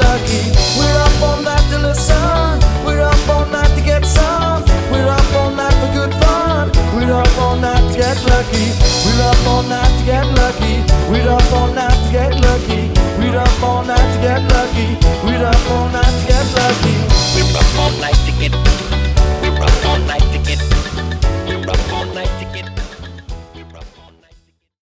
lucky. We're up all night to listen. We're up all night to get some. We're up all night for good fun. We're up all night to get lucky. We're up all night to get lucky. We're up all night to get lucky.